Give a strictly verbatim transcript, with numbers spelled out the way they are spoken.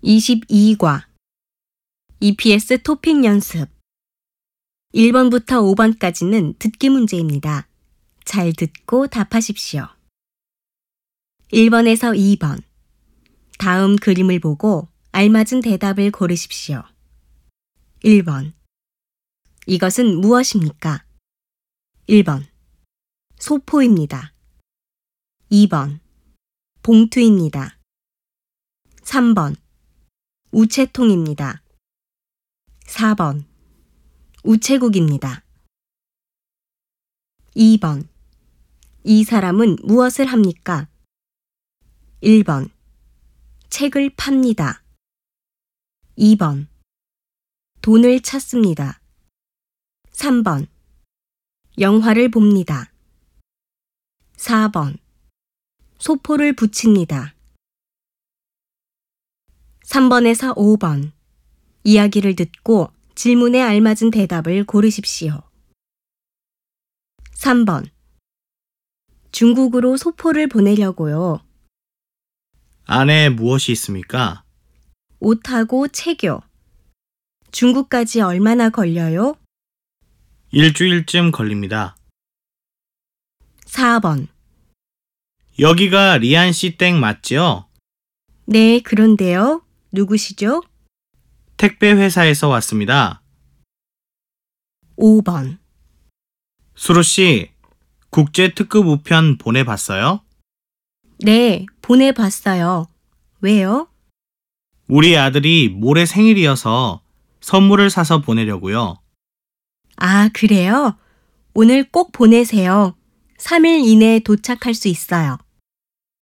이십이 과 이피에스 토픽 연습 일 번부터 오 번까지는 듣기 문제입니다. 잘 듣고 답하십시오. 일 번에서 이 번 다음 그림을 보고 알맞은 대답을 고르십시오. 일 번 이것은 무엇입니까? 일 번 소포입니다. 이 번 봉투입니다. 삼 번 우체통입니다. 사 번 우체국입니다. 이 번 이 사람은 무엇을 합니까? 일 번 책을 팝니다. 이 번 돈을 찾습니다. 삼 번 영화를 봅니다. 사 번 소포를 붙입니다. 삼 번에서 오 번 이야기를 듣고 질문에 알맞은 대답을 고르십시오. 삼 번 중국으로 소포를 보내려고요. 안에 무엇이 있습니까? 옷하고 책이요. 중국까지 얼마나 걸려요? 일주일쯤 걸립니다. 사 번 여기가 리안 씨 댁 맞지요? 네, 그런데요. 누구시죠? 택배 회사에서 왔습니다. 오 번 수로 씨, 국제 특급 우편 보내봤어요? 네, 보내봤어요. 왜요? 우리 아들이 모레 생일이어서 선물을 사서 보내려고요. 아, 그래요? 오늘 꼭 보내세요. 삼 일 이내에 도착할 수 있어요.